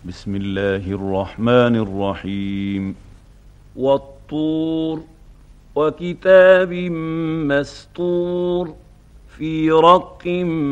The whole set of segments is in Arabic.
بسم الله الرحمن الرحيم. والطور وكتاب مسطور في رق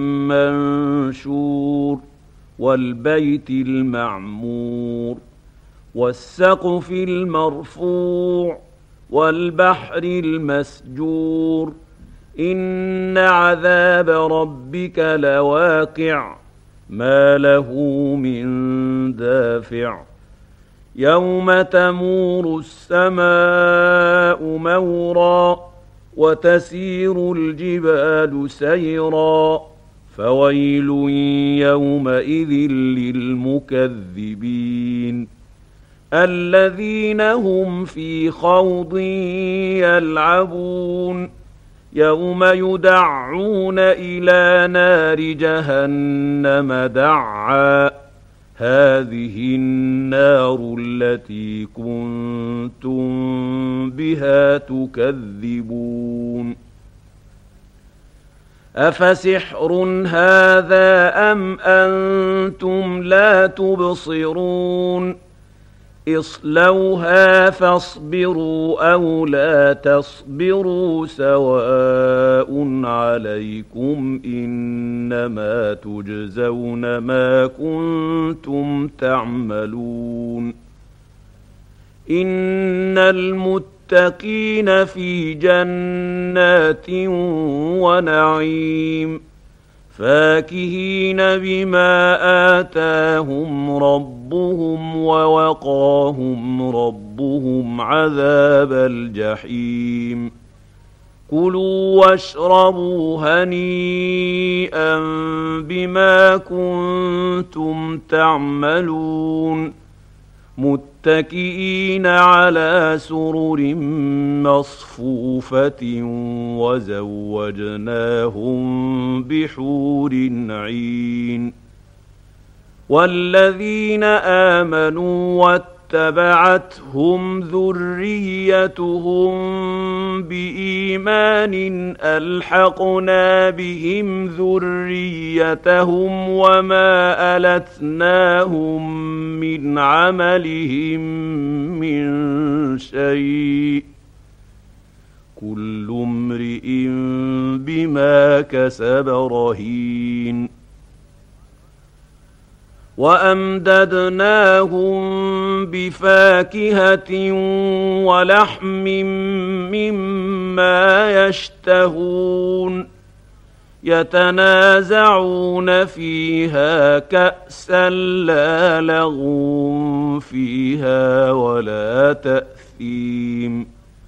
منشور والبيت المعمور والسقف المرفوع والبحر المسجور إن عذاب ربك لواقع ما له من دافع يوم تمور السماء مورا وتسير الجبال سيرا فويل يومئذ للمكذبين الذين هم في خوض يلعبون يوم يدعون إلى نار جهنم دعا هذه النار التي كنتم بها تكذبون أفسحر هذا أم أنتم لا تبصرون اصلوها فاصبروا أو لا تصبروا سواء عليكم إنما تجزون ما كنتم تعملون إن المتقين في جنات ونعيم فاكهين بما آتاهم ربهم ووقاهم ربهم عذاب الجحيم كلوا واشربوا هنيئا بما كنتم تعملون متكئين على سرر مصفوفة وزوجناهم بحور عين والذين آمنوا واتبعتهم ذريتهم بإيمان ألحقنا بهم ذريتهم وما ألتناهم من عملهم من شيء كل امرئ بما كسب رهين وأمددناهم بفاكهة ولحم مما يشتهون يتنازعون فيها كأسا لا لغو فيها ولا تأثيم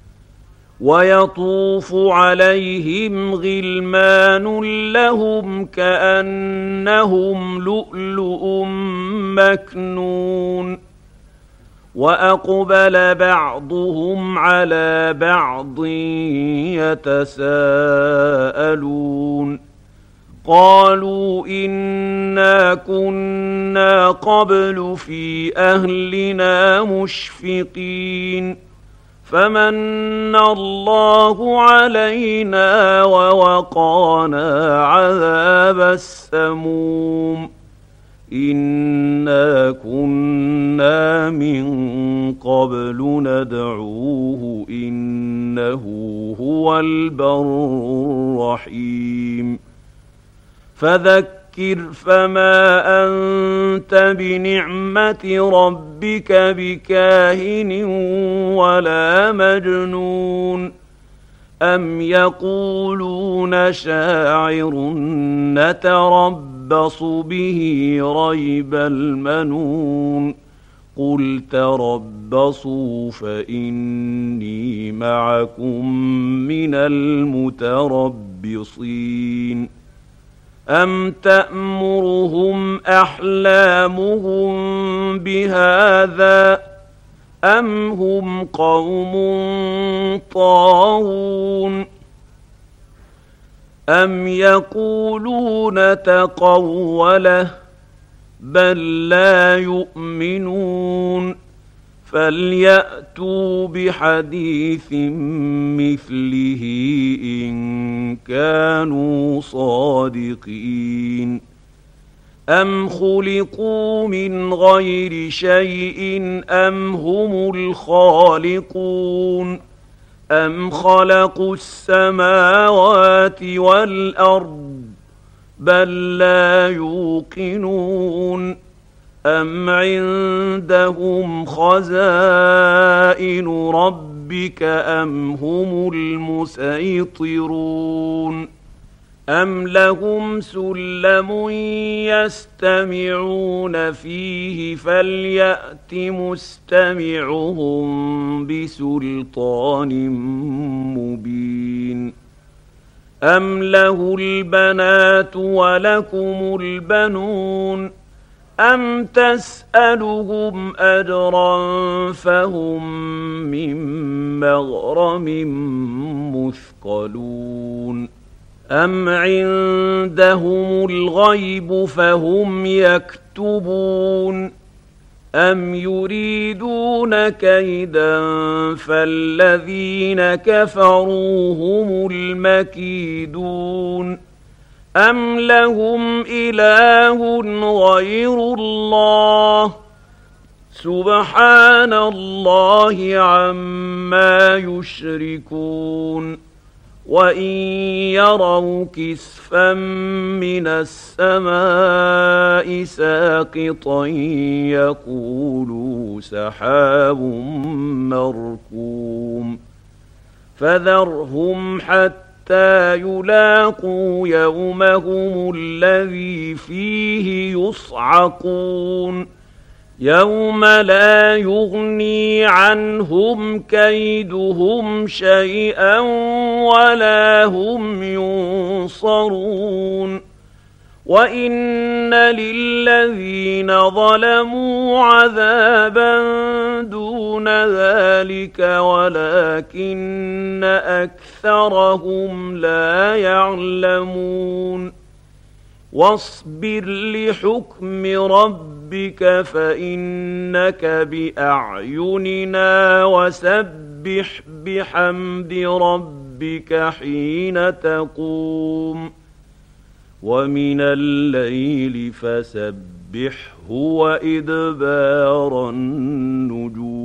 ويطوف عليهم غلمان لهم كأنهم لؤلؤ مكنون وأقبل بعضهم على بعض يتساءلون قالوا إنا كنا قبل في أهلنا مشفقين فمن الله علينا ووقانا عذاب السموم إنا كنا من قبل ندعوه إنه هو البر الرحيم فذكر فما أنت بنعمة ربك بكاهن ولا مجنون أم يقولون شاعر نتربص به ريب المنون قل تربصوا فإني معكم من المتربصين أم تأمرهم أحلامهم بهذا أم هم قوم طاغون أم يقولون تقوله بل لا يؤمنون فليأتوا بحديث مثله إن كانوا صادقين أَمْ خُلِقُوا مِنْ غَيْرِ شَيْءٍ أَمْ هُمُ الْخَالِقُونَ أَمْ خَلَقُوا السَّمَاوَاتِ وَالْأَرْضَ بَل لَّا يُوقِنُونَ أَمْ عِندَهُمْ خَزَائِنُ رَبِّكَ أَمْ هُمُ الْمُصَيْطِرُونَ أَمْ لَهُمْ سُلَّمٌ يَسْتَمِعُونَ فِيهِ فَلْيَأْتِ مُسْتَمِعُهُم بِسُلْطَانٍ مُّبِينٍ أَمْ لَهُ الْبَنَاتُ وَلَكُمُ الْبَنُونَ أَمْ تَسْأَلُهُمْ أَجْرًا فَهُم مِّن مَّغْرَمٍ مُّثْقَلُونَ أَمْ عِندَهُمُ الْغَيْبُ فَهُمْ يَكْتُبُونَ أَمْ يُرِيدُونَ كَيْدًا فَالَّذِينَ كَفَرُوا هُمُ الْمَكِيدُونَ أَمْ لَهُمْ إِلَٰهٌ غَيْرُ اللَّهِ سُبْحَانَ اللَّهِ عَمَّا يُشْرِكُونَ وَإِن يَرَوْا كِسْفًا مِّنَ السَّمَاءِ سَاقِطًا يَقُولُوا سَحَابٌ مَّرْكُومٌ فَذَرْهُمْ حَتَّىٰ يُلَاقُوا يَوْمَهُمُ الَّذِي فِيهِ يُصْعَقُونَ يَوْمَ لَا يُغْنِي عَنْهُمْ كَيْدُهُمْ شَيْئًا وَلَا هُمْ يُنصَرُونَ وَإِنَّ لِلَّذِينَ ظَلَمُوا عَذَابًا دُونَ ذَلِكَ وَلَكِنَّ أَكْثَرَهُمْ لَا يَعْلَمُونَ وَاصْبِرْ لِحُكْمِ رَبِّكَ فَإِنَّكَ بِأَعْيُنِنَا وَسَبِّحْ بِحَمْدِ رَبِّكَ حِينَ تَقُومُ وَمِنَ اللَّيْلِ فَسَبِّحْهُ وَإِدْبَارَ النُّجُومِ